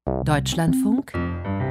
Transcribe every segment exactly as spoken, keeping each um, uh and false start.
Deutschlandfunk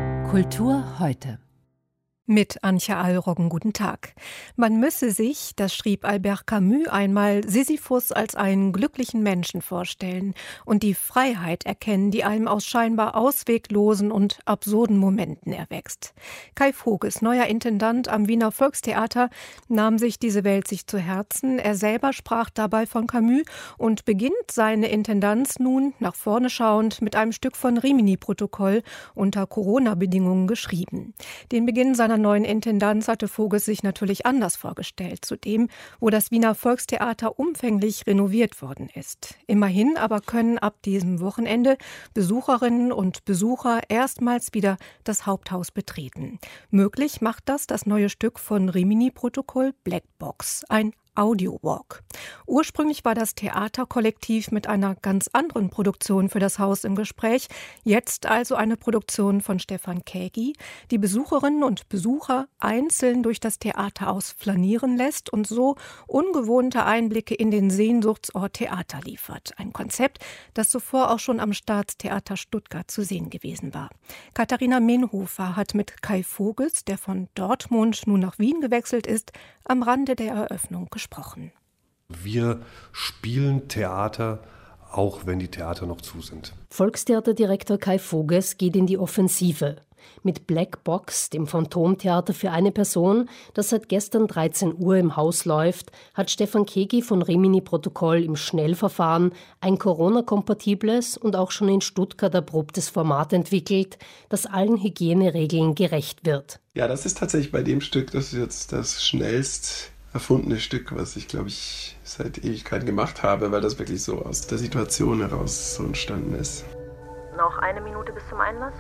Kultur heute. Mit Antje Allroggen, guten Tag. Man müsse sich, das schrieb Albert Camus einmal, Sisyphus als einen glücklichen Menschen vorstellen und die Freiheit erkennen, die einem aus scheinbar ausweglosen und absurden Momenten erwächst. Kai Voges, neuer Intendant am Wiener Volkstheater, nahm sich diese Welt sich zu Herzen. Er selber sprach dabei von Camus und beginnt seine Intendanz nun, nach vorne schauend, mit einem Stück von Rimini-Protokoll unter Corona-Bedingungen geschrieben. Den Beginn seiner neuen Intendanz hatte Voges sich natürlich anders vorgestellt, zu dem, wo das Wiener Volkstheater umfänglich renoviert worden ist. Immerhin aber können ab diesem Wochenende Besucherinnen und Besucher erstmals wieder das Haupthaus betreten. Möglich macht das das neue Stück von Rimini-Protokoll Black Box, ein Audio-Walk. Ursprünglich war das Theaterkollektiv mit einer ganz anderen Produktion für das Haus im Gespräch. Jetzt also eine Produktion von Stefan Kägi, die Besucherinnen und Besucher einzeln durch das Theaterhaus flanieren lässt und so ungewohnte Einblicke in den Sehnsuchtsort Theater liefert. Ein Konzept, das zuvor auch schon am Staatstheater Stuttgart zu sehen gewesen war. Katharina Menhofer hat mit Kai Voges, der von Dortmund nun nach Wien gewechselt ist, am Rande der Eröffnung gesprochen. Wir spielen Theater, auch wenn die Theater noch zu sind. Volkstheaterdirektor Kai Voges geht in die Offensive. Mit Black Box, dem Phantomtheater für eine Person, das seit gestern dreizehn Uhr im Haus läuft, hat Stefan Kägi von Rimini-Protokoll im Schnellverfahren ein Corona-kompatibles und auch schon in Stuttgart erprobtes Format entwickelt, das allen Hygieneregeln gerecht wird. Ja, das ist tatsächlich bei dem Stück, das ist jetzt das schnellst erfundene Stück, was ich, glaube ich, seit Ewigkeiten gemacht habe, weil das wirklich so aus der Situation heraus so entstanden ist. Noch eine Minute bis zum Einlass.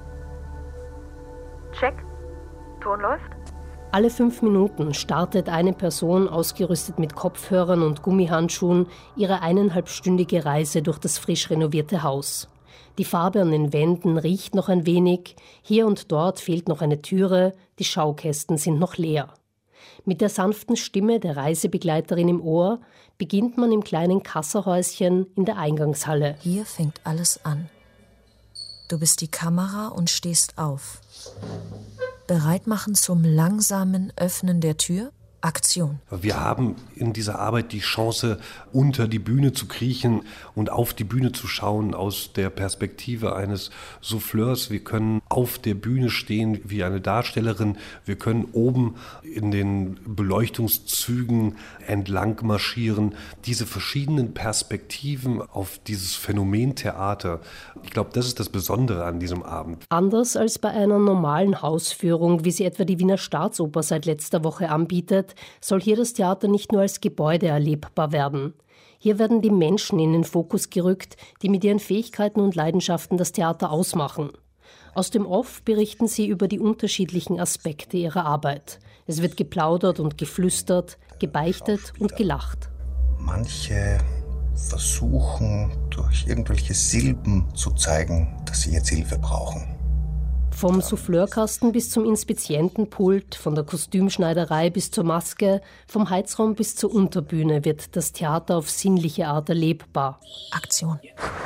Check. Ton läuft. Alle fünf Minuten startet eine Person, ausgerüstet mit Kopfhörern und Gummihandschuhen, ihre eineinhalbstündige Reise durch das frisch renovierte Haus. Die Farbe an den Wänden riecht noch ein wenig, hier und dort fehlt noch eine Türe, die Schaukästen sind noch leer. Mit der sanften Stimme der Reisebegleiterin im Ohr beginnt man im kleinen Kassahäuschen in der Eingangshalle. Hier fängt alles an. Du bist die Kamera und stehst auf. Bereit machen zum langsamen Öffnen der Tür? Aktion. Wir haben in dieser Arbeit die Chance, unter die Bühne zu kriechen und auf die Bühne zu schauen aus der Perspektive eines Souffleurs. Wir können auf der Bühne stehen wie eine Darstellerin. Wir können oben in den Beleuchtungszügen entlang marschieren. Diese verschiedenen Perspektiven auf dieses Phänomen Theater, ich glaube, das ist das Besondere an diesem Abend. Anders als bei einer normalen Hausführung, wie sie etwa die Wiener Staatsoper seit letzter Woche anbietet, soll hier das Theater nicht nur als Gebäude erlebbar werden. Hier werden die Menschen in den Fokus gerückt, die mit ihren Fähigkeiten und Leidenschaften das Theater ausmachen. Aus dem Off berichten sie über die unterschiedlichen Aspekte ihrer Arbeit. Es wird geplaudert und geflüstert, gebeichtet und gelacht. Manche versuchen, durch irgendwelche Silben zu zeigen, dass sie jetzt Hilfe brauchen. Vom Souffleurkasten bis zum Inspizientenpult, von der Kostümschneiderei bis zur Maske, vom Heizraum bis zur Unterbühne wird das Theater auf sinnliche Art erlebbar. Aktion.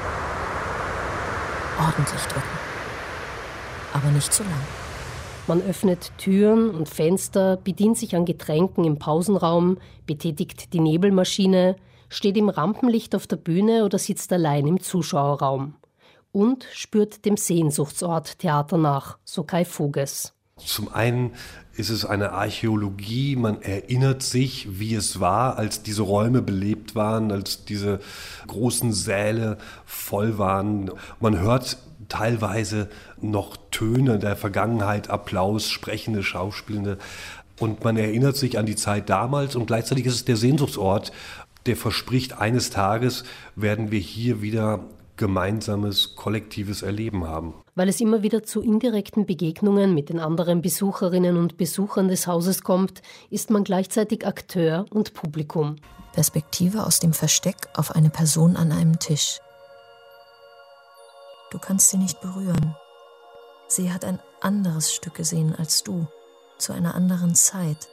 Ordentlich drücken. Aber nicht zu lang. Man öffnet Türen und Fenster, bedient sich an Getränken im Pausenraum, betätigt die Nebelmaschine, steht im Rampenlicht auf der Bühne oder sitzt allein im Zuschauerraum. Und spürt dem Sehnsuchtsort Theater nach, so Kai Voges. Zum einen ist es eine Archäologie, man erinnert sich, wie es war, als diese Räume belebt waren, als diese großen Säle voll waren. Man hört teilweise noch Töne der Vergangenheit, Applaus, sprechende Schauspielende. Und man erinnert sich an die Zeit damals und gleichzeitig ist es der Sehnsuchtsort, der verspricht, eines Tages werden wir hier wieder gemeinsames, kollektives Erleben haben. Weil es immer wieder zu indirekten Begegnungen mit den anderen Besucherinnen und Besuchern des Hauses kommt, ist man gleichzeitig Akteur und Publikum. Perspektive aus dem Versteck auf eine Person an einem Tisch. Du kannst sie nicht berühren. Sie hat ein anderes Stück gesehen als du, zu einer anderen Zeit.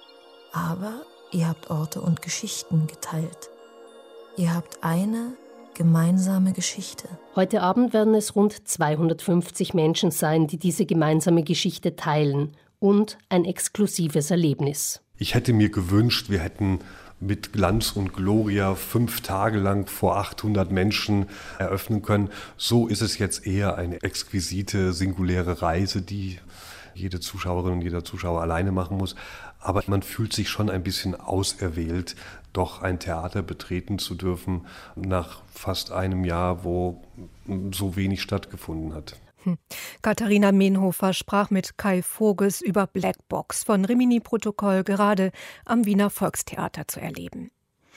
Aber ihr habt Orte und Geschichten geteilt. Ihr habt eine gemeinsame Geschichte. Heute Abend werden es rund zweihundertfünfzig Menschen sein, die diese gemeinsame Geschichte teilen und ein exklusives Erlebnis. Ich hätte mir gewünscht, wir hätten mit Glanz und Gloria fünf Tage lang vor achthundert Menschen eröffnen können. So ist es jetzt eher eine exquisite, singuläre Reise, die jede Zuschauerin und jeder Zuschauer alleine machen muss. Aber man fühlt sich schon ein bisschen auserwählt, doch ein Theater betreten zu dürfen nach fast einem Jahr, wo so wenig stattgefunden hat. Hm. Katharina Menhofer sprach mit Kai Voges über Blackbox von Rimini-Protokoll, gerade am Wiener Volkstheater zu erleben.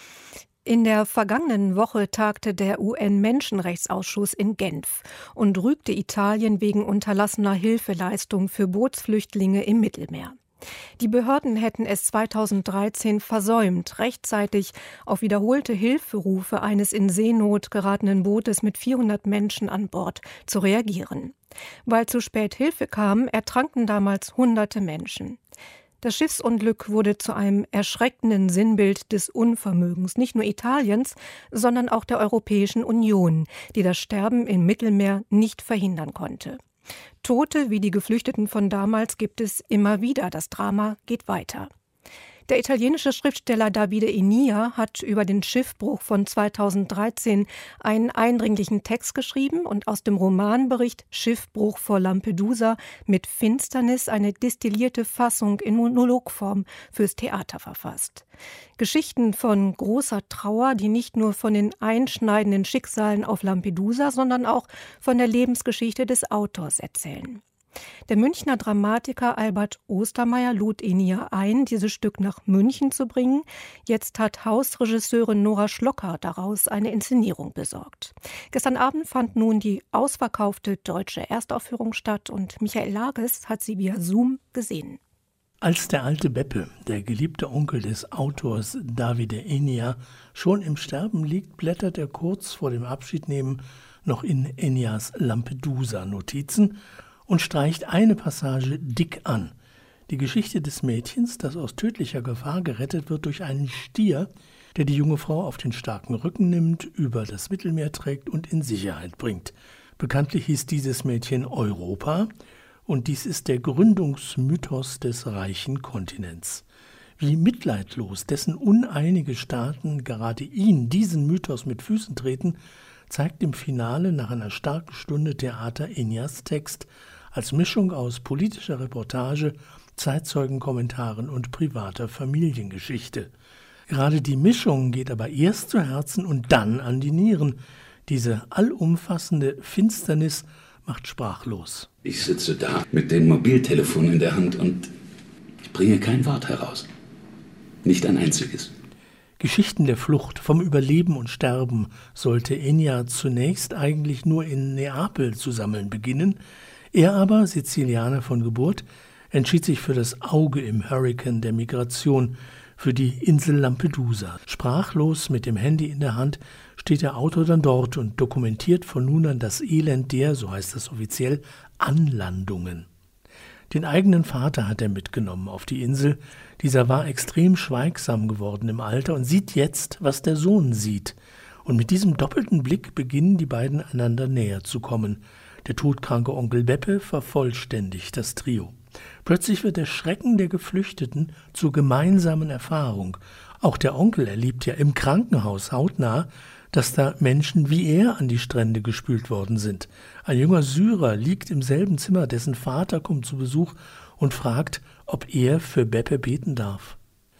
In der vergangenen Woche tagte der U N-Menschenrechtsausschuss in Genf und rügte Italien wegen unterlassener Hilfeleistung für Bootsflüchtlinge im Mittelmeer. Die Behörden hätten es zweitausenddreizehn versäumt, rechtzeitig auf wiederholte Hilferufe eines in Seenot geratenen Bootes mit vierhundert Menschen an Bord zu reagieren. Weil zu spät Hilfe kam, ertranken damals hunderte Menschen. Das Schiffsunglück wurde zu einem erschreckenden Sinnbild des Unvermögens nicht nur Italiens, sondern auch der Europäischen Union, die das Sterben im Mittelmeer nicht verhindern konnte. Tote wie die Geflüchteten von damals gibt es immer wieder. Das Drama geht weiter. Der italienische Schriftsteller Davide Inia hat über den Schiffbruch von zweitausenddreizehn einen eindringlichen Text geschrieben und aus dem Romanbericht Schiffbruch vor Lampedusa mit Finsternis eine destillierte Fassung in Monologform fürs Theater verfasst. Geschichten von großer Trauer, die nicht nur von den einschneidenden Schicksalen auf Lampedusa, sondern auch von der Lebensgeschichte des Autors erzählen. Der Münchner Dramatiker Albert Ostermeier lud Inia ein, dieses Stück nach München zu bringen. Jetzt hat Hausregisseurin Nora Schlocker daraus eine Inszenierung besorgt. Gestern Abend fand nun die ausverkaufte deutsche Erstaufführung statt und Michael Lages hat sie via Zoom gesehen. Als der alte Beppe, der geliebte Onkel des Autors Davide Inia, schon im Sterben liegt, blättert er kurz vor dem Abschiednehmen noch in Enias Lampedusa-Notizen und streicht eine Passage dick an. Die Geschichte des Mädchens, das aus tödlicher Gefahr gerettet wird durch einen Stier, der die junge Frau auf den starken Rücken nimmt, über das Mittelmeer trägt und in Sicherheit bringt. Bekanntlich hieß dieses Mädchen Europa und dies ist der Gründungsmythos des reichen Kontinents. Wie mitleidlos dessen uneinige Staaten gerade ihn, diesen Mythos, mit Füßen treten, zeigt im Finale nach einer starken Stunde Theater Enias Text als Mischung aus politischer Reportage, Zeitzeugenkommentaren und privater Familiengeschichte. Gerade die Mischung geht aber erst zu Herzen und dann an die Nieren. Diese allumfassende Finsternis macht sprachlos. Ich sitze da mit dem Mobiltelefon in der Hand und ich bringe kein Wort heraus. Nicht ein einziges. Geschichten der Flucht, vom Überleben und Sterben sollte Enya zunächst eigentlich nur in Neapel zu sammeln beginnen. Er aber, Sizilianer von Geburt, entschied sich für das Auge im Hurrikan der Migration, für die Insel Lampedusa. Sprachlos mit dem Handy in der Hand steht der Autor dann dort und dokumentiert von nun an das Elend der, so heißt das offiziell, Anlandungen. Den eigenen Vater hat er mitgenommen auf die Insel. Dieser war extrem schweigsam geworden im Alter und sieht jetzt, was der Sohn sieht. Und mit diesem doppelten Blick beginnen die beiden einander näher zu kommen. Der todkranke Onkel Beppe vervollständigt das Trio. Plötzlich wird der Schrecken der Geflüchteten zur gemeinsamen Erfahrung. Auch der Onkel erlebt ja im Krankenhaus hautnah, dass da Menschen wie er an die Strände gespült worden sind. Ein junger Syrer liegt im selben Zimmer, dessen Vater kommt zu Besuch und fragt, ob er für Beppe beten darf.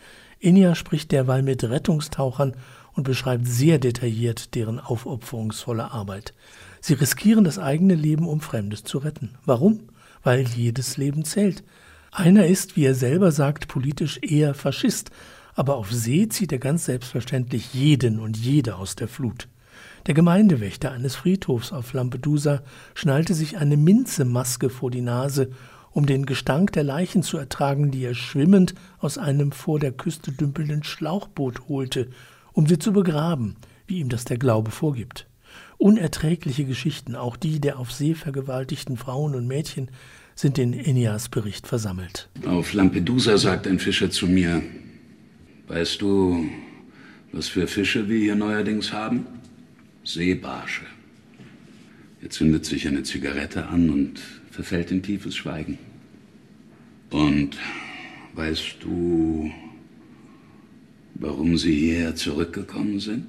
Enya spricht derweil mit Rettungstauchern und beschreibt sehr detailliert deren aufopferungsvolle Arbeit. Sie riskieren das eigene Leben, um Fremdes zu retten. Warum? Weil jedes Leben zählt. Einer ist, wie er selber sagt, politisch eher Faschist, aber auf See zieht er ganz selbstverständlich jeden und jede aus der Flut. Der Gemeindewächter eines Friedhofs auf Lampedusa schnallte sich eine Minzemaske vor die Nase, um den Gestank der Leichen zu ertragen, die er schwimmend aus einem vor der Küste dümpelnden Schlauchboot holte, um sie zu begraben, wie ihm das der Glaube vorgibt. Unerträgliche Geschichten, auch die der auf See vergewaltigten Frauen und Mädchen, sind in Enias Bericht versammelt. Auf Lampedusa sagt ein Fischer zu mir: Weißt du, was für Fische wir hier neuerdings haben? Seebarsche. Er zündet sich eine Zigarette an und verfällt in tiefes Schweigen. Und weißt du, warum sie hierher zurückgekommen sind?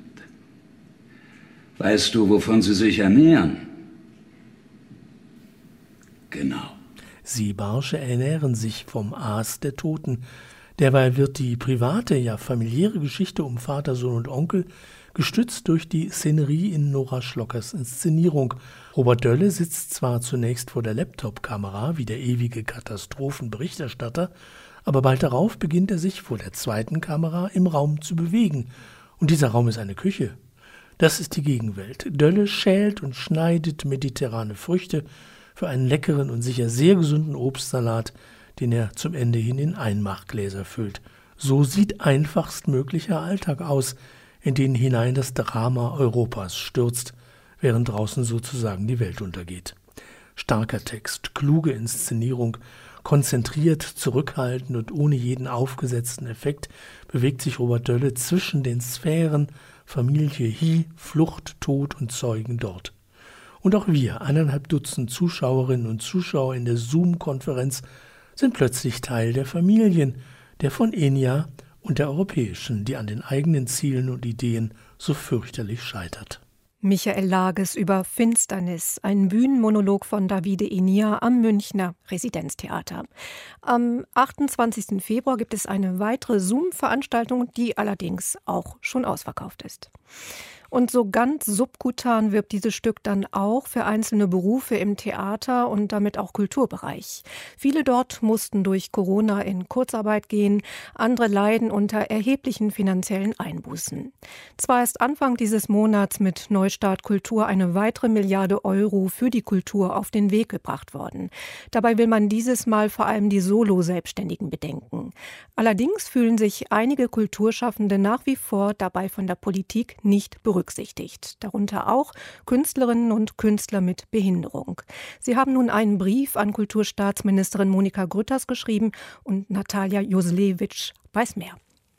Weißt du, wovon sie sich ernähren? Genau. Seebarsche ernähren sich vom Aas der Toten. Derweil wird die private, ja familiäre Geschichte um Vater, Sohn und Onkel gestützt durch die Szenerie in Nora Schlockers Inszenierung. Robert Dölle sitzt zwar zunächst vor der Laptop-Kamera wie der ewige Katastrophenberichterstatter, aber bald darauf beginnt er sich vor der zweiten Kamera im Raum zu bewegen. Und dieser Raum ist eine Küche. Das ist die Gegenwelt. Dölle schält und schneidet mediterrane Früchte für einen leckeren und sicher sehr gesunden Obstsalat, den er zum Ende hin in Einmachgläser füllt. So sieht einfachstmöglicher Alltag aus, in den hinein das Drama Europas stürzt, während draußen sozusagen die Welt untergeht. Starker Text, kluge Inszenierung, konzentriert, zurückhaltend und ohne jeden aufgesetzten Effekt bewegt sich Robert Dölle zwischen den Sphären Familie hier, Flucht, Tod und Zeugen dort. Und auch wir, eineinhalb Dutzend Zuschauerinnen und Zuschauer in der Zoom-Konferenz, sind plötzlich Teil der Familien, der von Enya und der europäischen, die an den eigenen Zielen und Ideen so fürchterlich scheitert. Michael Lages über Finsternis, ein Bühnenmonolog von Davide Enya am Münchner Residenztheater. Am achtundzwanzigsten Februar gibt es eine weitere Zoom-Veranstaltung, die allerdings auch schon ausverkauft ist. Und so ganz subkutan wirbt dieses Stück dann auch für einzelne Berufe im Theater und damit auch Kulturbereich. Viele dort mussten durch Corona in Kurzarbeit gehen, andere leiden unter erheblichen finanziellen Einbußen. Zwar ist Anfang dieses Monats mit Neustart Kultur eine weitere Milliarde Euro für die Kultur auf den Weg gebracht worden. Dabei will man dieses Mal vor allem die Solo-Selbstständigen bedenken. Allerdings fühlen sich einige Kulturschaffende nach wie vor dabei von der Politik nicht berücksichtigt. berücksichtigt, darunter auch Künstlerinnen und Künstler mit Behinderung. Sie haben nun einen Brief an Kulturstaatsministerin Monika Grütters geschrieben und Natalia Joslewitsch weiß mehr.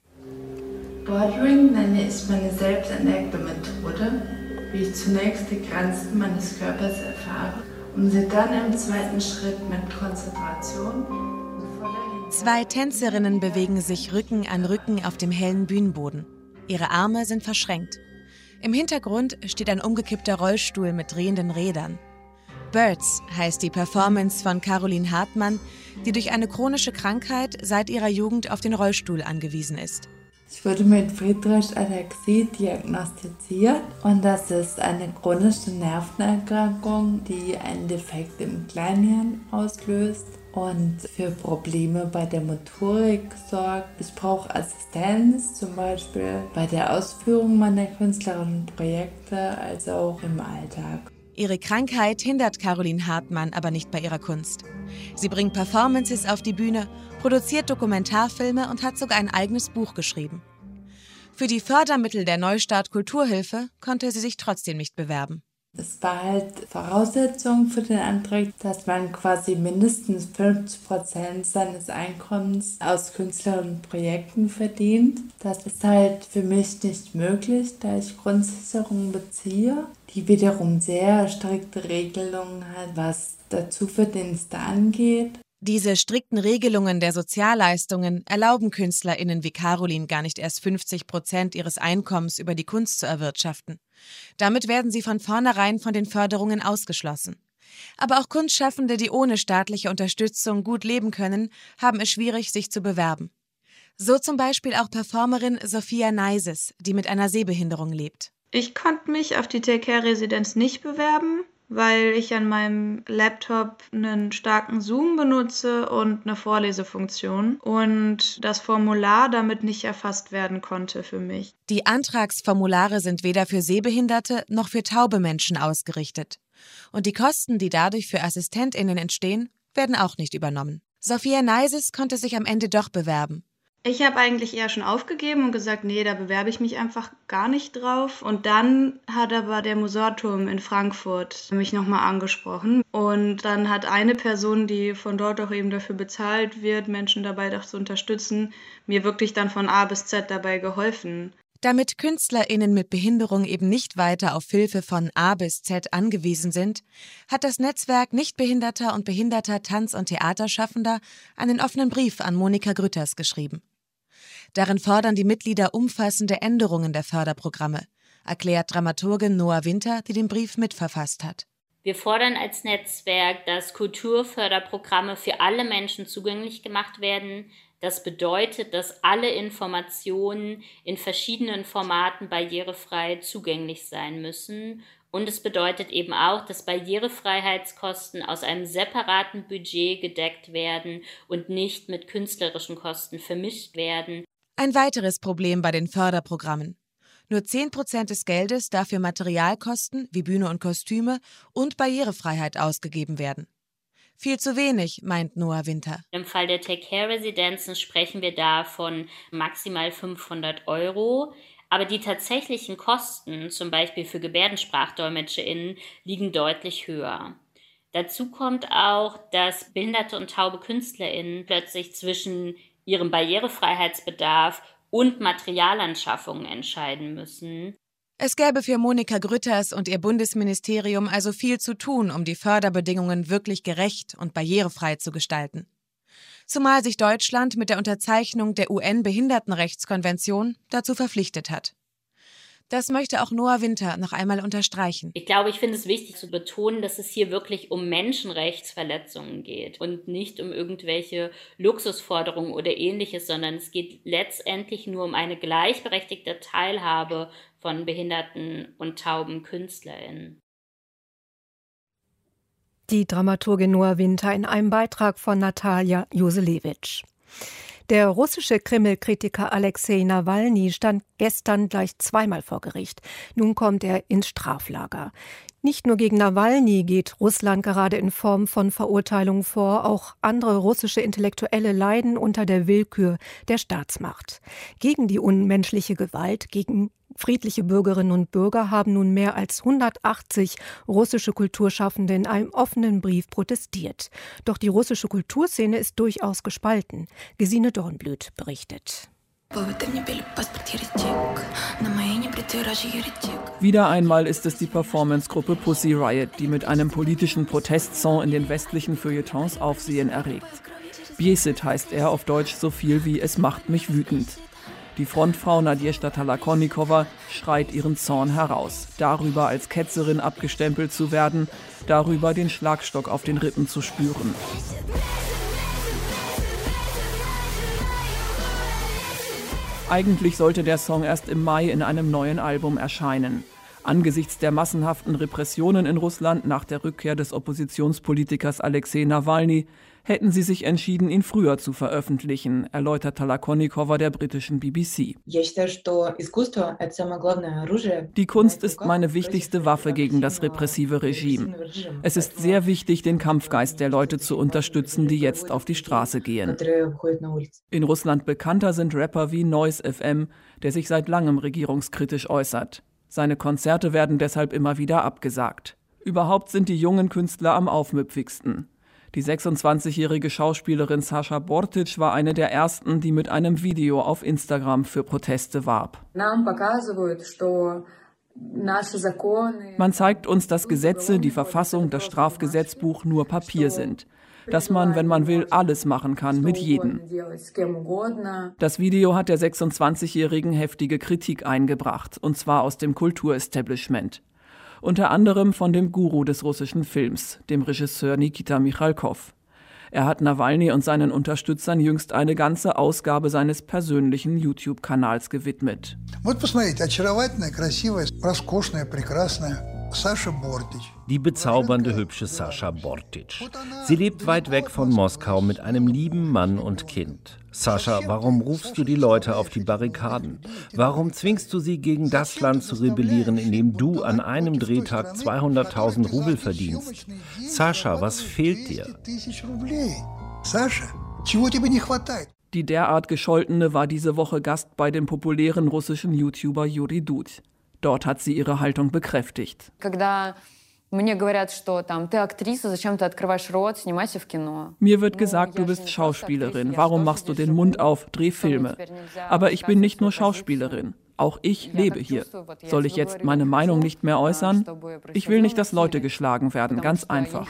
Bordering nenne ich meine selbst entdeckte Methode, wie ich zunächst die Grenzen meines Körpers erfahre, um sie dann im zweiten Schritt mit Konzentration und voller Zwei Tänzerinnen bewegen sich Rücken an Rücken auf dem hellen Bühnenboden. Ihre Arme sind verschränkt. Im Hintergrund steht ein umgekippter Rollstuhl mit drehenden Rädern. Birds heißt die Performance von Caroline Hartmann, die durch eine chronische Krankheit seit ihrer Jugend auf den Rollstuhl angewiesen ist. Ich wurde mit Friedreich-Ataxie diagnostiziert und das ist eine chronische Nervenerkrankung, die einen Defekt im Kleinhirn auslöst und für Probleme bei der Motorik sorgt. Ich brauche Assistenz, zum Beispiel bei der Ausführung meiner künstlerischen Projekte, als auch im Alltag. Ihre Krankheit hindert Caroline Hartmann aber nicht bei ihrer Kunst. Sie bringt Performances auf die Bühne, produziert Dokumentarfilme und hat sogar ein eigenes Buch geschrieben. Für die Fördermittel der Neustart Kulturhilfe konnte sie sich trotzdem nicht bewerben. Es war halt Voraussetzung für den Antrag, dass man quasi mindestens fünfzig Prozent seines Einkommens aus künstlerischen Projekten verdient. Das ist halt für mich nicht möglich, da ich Grundsicherung beziehe, die wiederum sehr strikte Regelungen hat, was Dazuverdienste angeht. Diese strikten Regelungen der Sozialleistungen erlauben KünstlerInnen wie Caroline gar nicht erst fünfzig Prozent ihres Einkommens über die Kunst zu erwirtschaften. Damit werden sie von vornherein von den Förderungen ausgeschlossen. Aber auch Kunstschaffende, die ohne staatliche Unterstützung gut leben können, haben es schwierig, sich zu bewerben. So zum Beispiel auch Performerin Sophia Neises, die mit einer Sehbehinderung lebt. Ich konnte mich auf die T-Care-Residenz nicht bewerben, weil ich an meinem Laptop einen starken Zoom benutze und eine Vorlesefunktion und das Formular damit nicht erfasst werden konnte für mich. Die Antragsformulare sind weder für Sehbehinderte noch für taube Menschen ausgerichtet. Und die Kosten, die dadurch für AssistentInnen entstehen, werden auch nicht übernommen. Sophia Neises konnte sich am Ende doch bewerben. Ich habe eigentlich eher schon aufgegeben und gesagt, nee, da bewerbe ich mich einfach gar nicht drauf. Und dann hat aber der Musorturm in Frankfurt mich nochmal angesprochen. Und dann hat eine Person, die von dort auch eben dafür bezahlt wird, Menschen dabei doch zu unterstützen, mir wirklich dann von A bis Z dabei geholfen. Damit KünstlerInnen mit Behinderung eben nicht weiter auf Hilfe von A bis Z angewiesen sind, hat das Netzwerk nichtbehinderter und behinderter Tanz- und Theaterschaffender einen offenen Brief an Monika Grütters geschrieben. Darin fordern die Mitglieder umfassende Änderungen der Förderprogramme, erklärt Dramaturgin Noah Winter, die den Brief mitverfasst hat. Wir fordern als Netzwerk, dass Kulturförderprogramme für alle Menschen zugänglich gemacht werden. Das bedeutet, dass alle Informationen in verschiedenen Formaten barrierefrei zugänglich sein müssen. Und es bedeutet eben auch, dass Barrierefreiheitskosten aus einem separaten Budget gedeckt werden und nicht mit künstlerischen Kosten vermischt werden. Ein weiteres Problem bei den Förderprogrammen. Nur zehn Prozent des Geldes darf für Materialkosten wie Bühne und Kostüme und Barrierefreiheit ausgegeben werden. Viel zu wenig, meint Noah Winter. Im Fall der Take-Care-Residenzen sprechen wir da von maximal fünfhundert Euro. Aber die tatsächlichen Kosten, zum Beispiel für GebärdensprachdolmetscherInnen, liegen deutlich höher. Dazu kommt auch, dass behinderte und taube KünstlerInnen plötzlich zwischen ihrem Barrierefreiheitsbedarf und Materialanschaffungen entscheiden müssen. Es gäbe für Monika Grütters und ihr Bundesministerium also viel zu tun, um die Förderbedingungen wirklich gerecht und barrierefrei zu gestalten. Zumal sich Deutschland mit der Unterzeichnung der U N-Behindertenrechtskonvention dazu verpflichtet hat. Das möchte auch Noah Winter noch einmal unterstreichen. Ich glaube, ich finde es wichtig zu betonen, dass es hier wirklich um Menschenrechtsverletzungen geht und nicht um irgendwelche Luxusforderungen oder Ähnliches, sondern es geht letztendlich nur um eine gleichberechtigte Teilhabe von behinderten und tauben KünstlerInnen. Die Dramaturgin Noah Winter in einem Beitrag von Natalia Joselewitsch. Der russische Kreml-Kritiker Alexei Nawalny stand gestern gleich zweimal vor Gericht. Nun kommt er ins Straflager. Nicht nur gegen Nawalny geht Russland gerade in Form von Verurteilungen vor, auch andere russische Intellektuelle leiden unter der Willkür der Staatsmacht. Gegen die unmenschliche Gewalt, gegen friedliche Bürgerinnen und Bürger haben nun mehr als hundertachtzig russische Kulturschaffende in einem offenen Brief protestiert. Doch die russische Kulturszene ist durchaus gespalten. Gesine Dornblüt berichtet. Wieder einmal ist es die Performancegruppe Pussy Riot, die mit einem politischen Protestsong in den westlichen Feuilletons Aufsehen erregt. Biesit heißt er auf Deutsch so viel wie „Es macht mich wütend". Die Frontfrau Nadjezhda Talakonnikova schreit ihren Zorn heraus, darüber als Ketzerin abgestempelt zu werden, darüber den Schlagstock auf den Rippen zu spüren. Eigentlich sollte der Song erst im Mai in einem neuen Album erscheinen. Angesichts der massenhaften Repressionen in Russland nach der Rückkehr des Oppositionspolitikers Alexei Nawalny hätten sie sich entschieden, ihn früher zu veröffentlichen, erläutert Talakonnikova der britischen B B C. Die Kunst ist meine wichtigste Waffe gegen das repressive Regime. Es ist sehr wichtig, den Kampfgeist der Leute zu unterstützen, die jetzt auf die Straße gehen. In Russland bekannter sind Rapper wie Noise F M, der sich seit langem regierungskritisch äußert. Seine Konzerte werden deshalb immer wieder abgesagt. Überhaupt sind die jungen Künstler am aufmüpfigsten. Die sechsundzwanzigjährige Schauspielerin Sascha Bortic war eine der ersten, die mit einem Video auf Instagram für Proteste warb. Man zeigt uns, dass Gesetze, die Verfassung, das Strafgesetzbuch nur Papier sind. Dass man, wenn man will, alles machen kann, mit jedem. Das Video hat der sechsundzwanzigjährigen heftige Kritik eingebracht, und zwar aus dem Kulturestablishment. Unter anderem von dem Guru des russischen Films, dem Regisseur Nikita Michalkov. Er hat Nawalny und seinen Unterstützern jüngst eine ganze Ausgabe seines persönlichen YouTube-Kanals gewidmet. Die bezaubernde, hübsche Sascha Bortic. Sie lebt weit weg von Moskau mit einem lieben Mann und Kind. Sascha, warum rufst du die Leute auf die Barrikaden? Warum zwingst du sie, gegen das Land zu rebellieren, in dem du an einem Drehtag zweihunderttausend Rubel verdienst? Sascha, was fehlt dir? Die derart Gescholtene war diese Woche Gast bei dem populären russischen YouTuber Juri Dud. Dort hat sie ihre Haltung bekräftigt. Mir wird gesagt, du bist Schauspielerin. Warum machst du den Mund auf? Dreh Filme. Aber ich bin nicht nur Schauspielerin. Auch ich lebe hier. Soll ich jetzt meine Meinung nicht mehr äußern? Ich will nicht, dass Leute geschlagen werden, ganz einfach.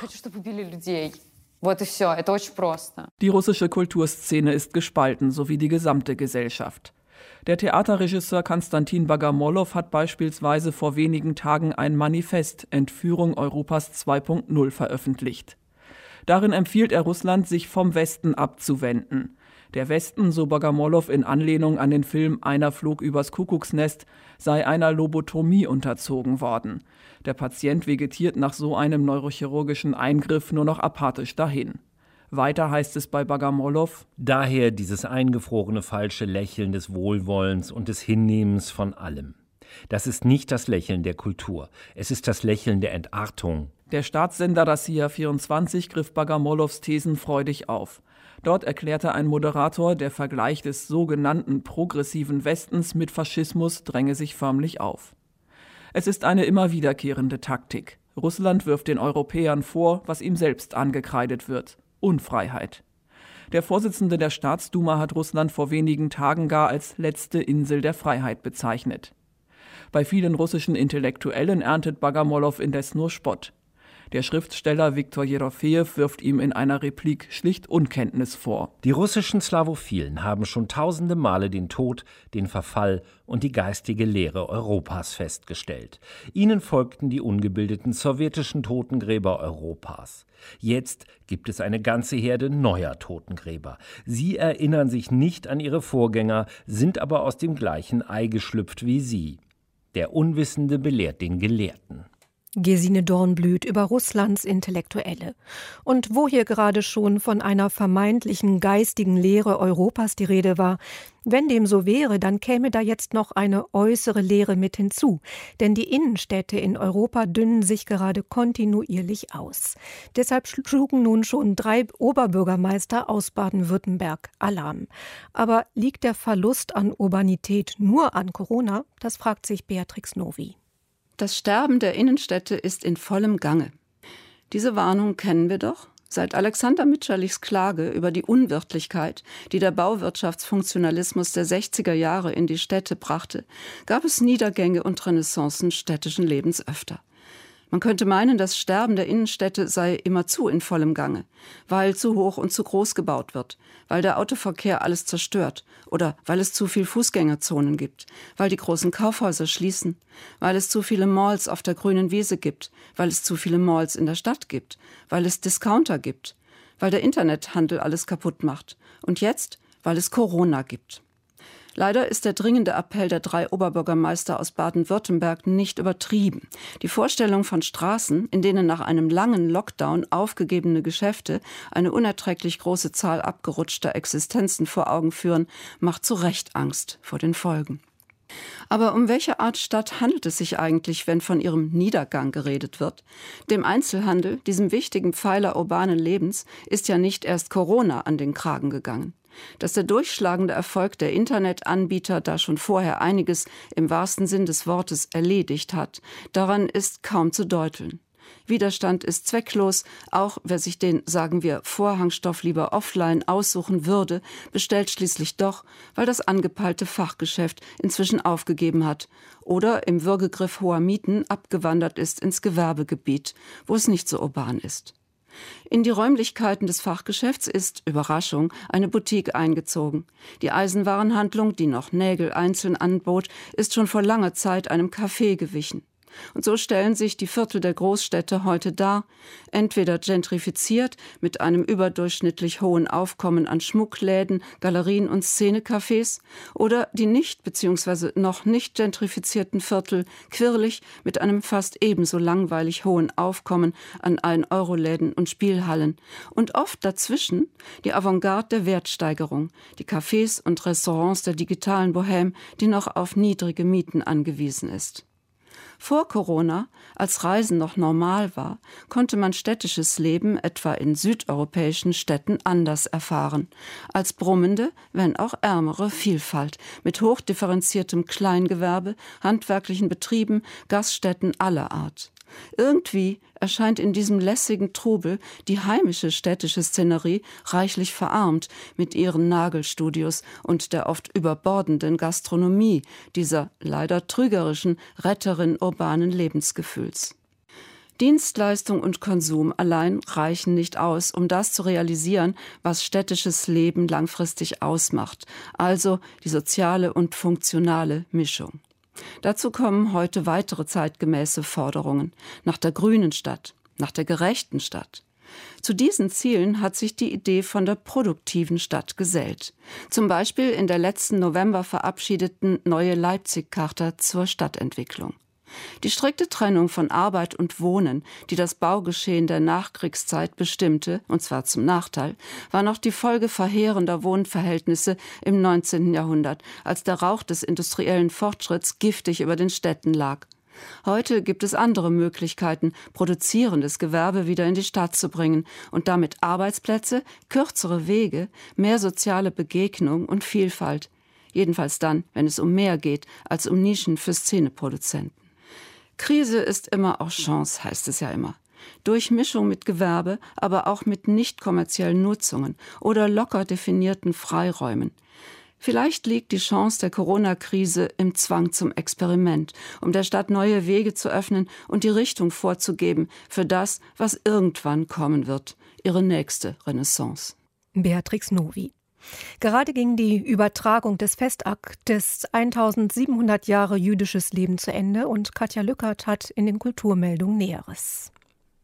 Die russische Kulturszene ist gespalten, so wie die gesamte Gesellschaft. Der Theaterregisseur Konstantin Bogomolow hat beispielsweise vor wenigen Tagen ein Manifest Entführung Europas zwei Punkt null veröffentlicht. Darin empfiehlt er Russland, sich vom Westen abzuwenden. Der Westen, so Bogomolow in Anlehnung an den Film Einer flog übers Kuckucksnest, sei einer Lobotomie unterzogen worden. Der Patient vegetiert nach so einem neurochirurgischen Eingriff nur noch apathisch dahin. Weiter heißt es bei Bogomolow: Daher dieses eingefrorene falsche Lächeln des Wohlwollens und des Hinnehmens von allem. Das ist nicht das Lächeln der Kultur, es ist das Lächeln der Entartung. Der Staatssender Rossiya vierundzwanzig griff Bogomolows Thesen freudig auf. Dort erklärte ein Moderator, der Vergleich des sogenannten progressiven Westens mit Faschismus dränge sich förmlich auf. Es ist eine immer wiederkehrende Taktik. Russland wirft den Europäern vor, was ihm selbst angekreidet wird: Unfreiheit. Der Vorsitzende der Staatsduma hat Russland vor wenigen Tagen gar als letzte Insel der Freiheit bezeichnet. Bei vielen russischen Intellektuellen erntet Bogomolow indes nur Spott. Der Schriftsteller Viktor Jerofejew wirft ihm in einer Replik schlicht Unkenntnis vor. Die russischen Slawophilen haben schon tausende Male den Tod, den Verfall und die geistige Leere Europas festgestellt. Ihnen folgten die ungebildeten sowjetischen Totengräber Europas. Jetzt gibt es eine ganze Herde neuer Totengräber. Sie erinnern sich nicht an ihre Vorgänger, sind aber aus dem gleichen Ei geschlüpft wie sie. Der Unwissende belehrt den Gelehrten. Gesine Dornblüt über Russlands Intellektuelle. Und wo hier gerade schon von einer vermeintlichen geistigen Lehre Europas die Rede war, wenn dem so wäre, dann käme da jetzt noch eine äußere Lehre mit hinzu. Denn die Innenstädte in Europa dünnen sich gerade kontinuierlich aus. Deshalb schlugen nun schon drei Oberbürgermeister aus Baden-Württemberg Alarm. Aber liegt der Verlust an Urbanität nur an Corona? Das fragt sich Beatrix Novi. Das Sterben der Innenstädte ist in vollem Gange. Diese Warnung kennen wir doch. Seit Alexander Mitscherlichs Klage über die Unwirtlichkeit, die der Bauwirtschaftsfunktionalismus der sechziger Jahre in die Städte brachte, gab es Niedergänge und Renaissancen städtischen Lebens öfter. Man könnte meinen, das Sterben der Innenstädte sei immerzu in vollem Gange, weil zu hoch und zu groß gebaut wird, weil der Autoverkehr alles zerstört oder weil es zu viel Fußgängerzonen gibt, weil die großen Kaufhäuser schließen, weil es zu viele Malls auf der grünen Wiese gibt, weil es zu viele Malls in der Stadt gibt, weil es Discounter gibt, weil der Internethandel alles kaputt macht und jetzt, weil es Corona gibt. Leider ist der dringende Appell der drei Oberbürgermeister aus Baden-Württemberg nicht übertrieben. Die Vorstellung von Straßen, in denen nach einem langen Lockdown aufgegebene Geschäfte eine unerträglich große Zahl abgerutschter Existenzen vor Augen führen, macht zu Recht Angst vor den Folgen. Aber um welche Art Stadt handelt es sich eigentlich, wenn von ihrem Niedergang geredet wird? Dem Einzelhandel, diesem wichtigen Pfeiler urbanen Lebens, ist ja nicht erst Corona an den Kragen gegangen. Dass der durchschlagende Erfolg der Internetanbieter da schon vorher einiges im wahrsten Sinn des Wortes erledigt hat, daran ist kaum zu deuteln. Widerstand ist zwecklos, auch wer sich den, sagen wir, Vorhangstoff lieber offline aussuchen würde, bestellt schließlich doch, weil das angepeilte Fachgeschäft inzwischen aufgegeben hat oder im Würgegriff hoher Mieten abgewandert ist ins Gewerbegebiet, wo es nicht so urban ist. In die Räumlichkeiten des Fachgeschäfts ist, Überraschung, eine Boutique eingezogen. Die Eisenwarenhandlung, die noch Nägel einzeln anbot, ist schon vor langer Zeit einem Café gewichen. Und so stellen sich die Viertel der Großstädte heute dar, entweder gentrifiziert mit einem überdurchschnittlich hohen Aufkommen an Schmuckläden, Galerien und Szenecafés oder die nicht bzw. noch nicht gentrifizierten Viertel quirlig mit einem fast ebenso langweilig hohen Aufkommen an ein-Euro-Läden und Spielhallen und oft dazwischen die Avantgarde der Wertsteigerung, die Cafés und Restaurants der digitalen Bohème, die noch auf niedrige Mieten angewiesen ist. Vor Corona, als Reisen noch normal war, konnte man städtisches Leben etwa in südeuropäischen Städten anders erfahren, als brummende, wenn auch ärmere Vielfalt mit hochdifferenziertem Kleingewerbe, handwerklichen Betrieben, Gaststätten aller Art. Irgendwie erscheint in diesem lässigen Trubel die heimische städtische Szenerie reichlich verarmt mit ihren Nagelstudios und der oft überbordenden Gastronomie dieser leider trügerischen Retterin urbanen Lebensgefühls. Dienstleistung und Konsum allein reichen nicht aus, um das zu realisieren, was städtisches Leben langfristig ausmacht, also die soziale und funktionale Mischung. Dazu kommen heute weitere zeitgemäße Forderungen nach der grünen Stadt, nach der gerechten Stadt. Zu diesen Zielen hat sich die Idee von der produktiven Stadt gesellt. Zum Beispiel in der letzten November verabschiedeten Neue Leipzig-Charta zur Stadtentwicklung. Die strikte Trennung von Arbeit und Wohnen, die das Baugeschehen der Nachkriegszeit bestimmte, und zwar zum Nachteil, war noch die Folge verheerender Wohnverhältnisse im neunzehnten Jahrhundert, als der Rauch des industriellen Fortschritts giftig über den Städten lag. Heute gibt es andere Möglichkeiten, produzierendes Gewerbe wieder in die Stadt zu bringen und damit Arbeitsplätze, kürzere Wege, mehr soziale Begegnung und Vielfalt. Jedenfalls dann, wenn es um mehr geht als um Nischen für Szeneproduzenten. Krise ist immer auch Chance, heißt es ja immer. Durchmischung mit Gewerbe, aber auch mit nicht kommerziellen Nutzungen oder locker definierten Freiräumen. Vielleicht liegt die Chance der Corona-Krise im Zwang zum Experiment, um der Stadt neue Wege zu öffnen und die Richtung vorzugeben für das, was irgendwann kommen wird, ihre nächste Renaissance. Beatrix Novi. Gerade ging die Übertragung des Festaktes eintausendsiebenhundert Jahre jüdisches Leben zu Ende und Katja Lückert hat in den Kulturmeldungen Näheres.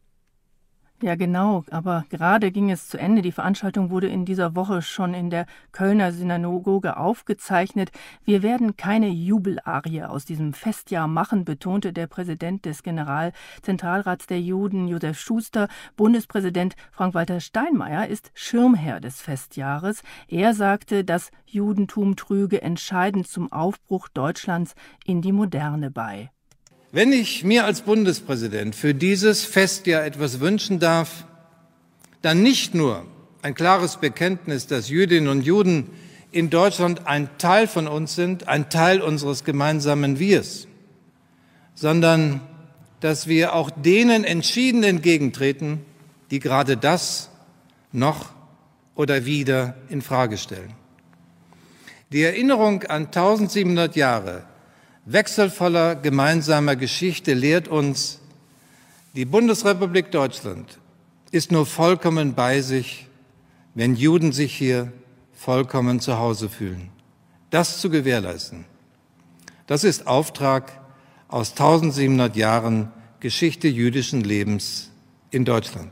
Ja, genau, aber gerade ging es zu Ende. Die Veranstaltung wurde in dieser Woche schon in der Kölner Synagoge aufgezeichnet. Wir werden keine Jubelarie aus diesem Festjahr machen, betonte der Präsident des Generalzentralrats der Juden, Josef Schuster. Bundespräsident Frank-Walter Steinmeier ist Schirmherr des Festjahres. Er sagte, das Judentum trüge entscheidend zum Aufbruch Deutschlands in die Moderne bei. Wenn ich mir als Bundespräsident für dieses Festjahr etwas wünschen darf, dann nicht nur ein klares Bekenntnis, dass Jüdinnen und Juden in Deutschland ein Teil von uns sind, ein Teil unseres gemeinsamen Wirs, sondern dass wir auch denen entschieden entgegentreten, die gerade das noch oder wieder in Frage stellen. Die Erinnerung an eintausendsiebenhundert Jahre wechselvoller gemeinsamer Geschichte lehrt uns, die Bundesrepublik Deutschland ist nur vollkommen bei sich, wenn Juden sich hier vollkommen zu Hause fühlen. Das zu gewährleisten, das ist Auftrag aus eintausendsiebenhundert Jahren Geschichte jüdischen Lebens in Deutschland.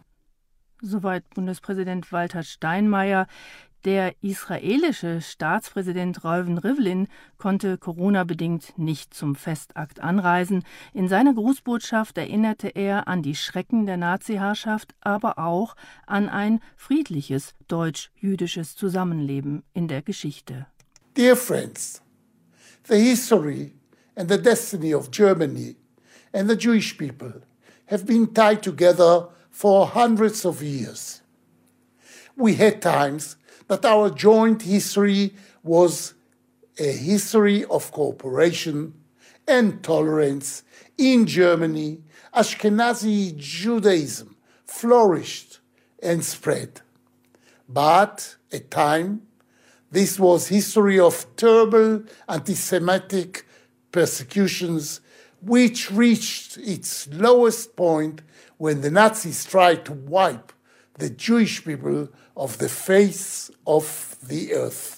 Soweit Bundespräsident Walter Steinmeier. Der israelische Staatspräsident Reuven Rivlin konnte Corona-bedingt nicht zum Festakt anreisen. In seiner Grußbotschaft erinnerte er an die Schrecken der Nazi-Herrschaft, aber auch an ein friedliches deutsch-jüdisches Zusammenleben in der Geschichte. Dear friends, the history and the destiny of Germany and the Jewish people have been tied together for hundreds of years. We had times that our joint history was a history of cooperation and tolerance. In Germany, Ashkenazi Judaism flourished and spread. But at time, this was history of terrible anti-Semitic persecutions, which reached its lowest point when the Nazis tried to wipe the Jewish people of the face of the earth.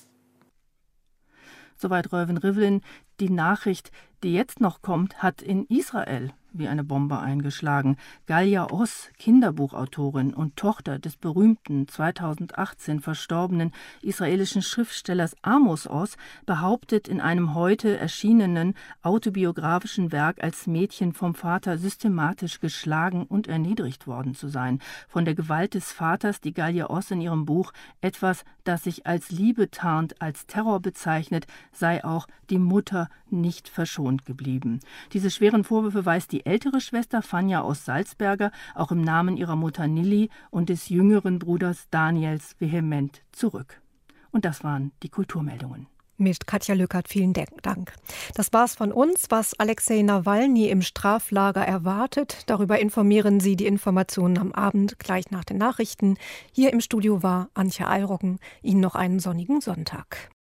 Soweit Reuven Rivlin. Die Nachricht, die jetzt noch kommt, hat in Israel wie eine Bombe eingeschlagen. Galia Oz, Kinderbuchautorin und Tochter des berühmten zweitausendachtzehn verstorbenen israelischen Schriftstellers Amos Oz, behauptet in einem heute erschienenen autobiografischen Werk, als Mädchen vom Vater systematisch geschlagen und erniedrigt worden zu sein. Von der Gewalt des Vaters, die Galia Oz in ihrem Buch etwas, das sich als Liebe tarnt, als Terror bezeichnet, sei auch die Mutter nicht verschont geblieben. Diese schweren Vorwürfe weist die ältere Schwester Fanja aus Salzberger auch im Namen ihrer Mutter Nilli und des jüngeren Bruders Daniels vehement zurück. Und das waren die Kulturmeldungen. Mit Katja Lückert, vielen Dank. Das war's von uns, was Alexei Nawalny im Straflager erwartet. Darüber informieren Sie die Informationen am Abend, gleich nach den Nachrichten. Hier im Studio war Antje Eilroggen. Ihnen noch einen sonnigen Sonntag.